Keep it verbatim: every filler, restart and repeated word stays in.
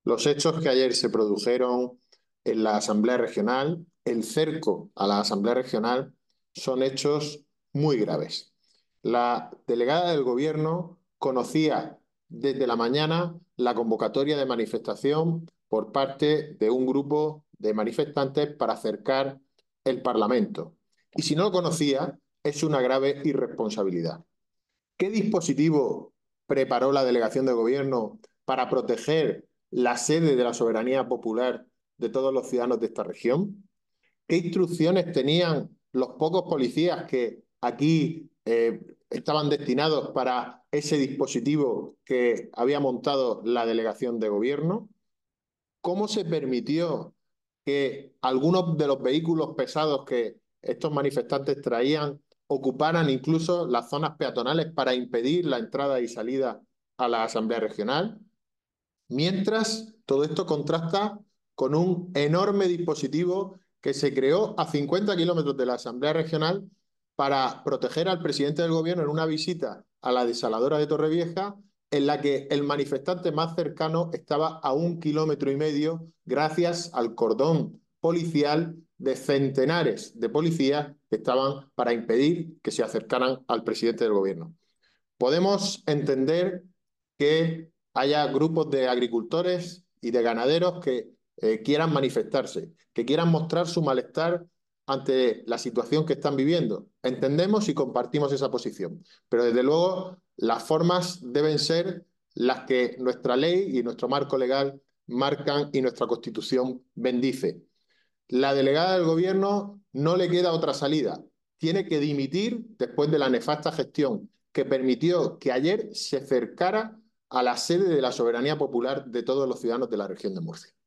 Los hechos que ayer se produjeron en la Asamblea Regional, el cerco a la Asamblea Regional, son hechos muy graves. La delegada del Gobierno conocía desde la mañana la convocatoria de manifestación por parte de un grupo de manifestantes para acercar el Parlamento. Y si no lo conocía, es una grave irresponsabilidad. ¿Qué dispositivo preparó la delegación de gobierno para proteger la sede de la soberanía popular de todos los ciudadanos de esta región? ¿Qué instrucciones tenían los pocos policías que aquí eh, estaban destinados para ese dispositivo que había montado la delegación de gobierno? ¿Cómo se permitió que algunos de los vehículos pesados que estos manifestantes traían ocuparan incluso las zonas peatonales para impedir la entrada y salida a la Asamblea Regional? Mientras, todo esto contrasta con un enorme dispositivo que se creó a cincuenta kilómetros de la Asamblea Regional para proteger al presidente del gobierno en una visita a la desaladora de Torrevieja, en la que el manifestante más cercano estaba a un kilómetro y medio gracias al cordón policial de centenares de policías que estaban para impedir que se acercaran al presidente del gobierno. Podemos entender que haya grupos de agricultores y de ganaderos que eh, quieran manifestarse, que quieran mostrar su malestar ante la situación que están viviendo. Entendemos y compartimos esa posición, pero desde luego las formas deben ser las que nuestra ley y nuestro marco legal marcan y nuestra Constitución bendice. La delegada del gobierno no le queda otra salida. Tiene que dimitir después de la nefasta gestión que permitió que ayer se cercara a la sede de la soberanía popular de todos los ciudadanos de la región de Murcia.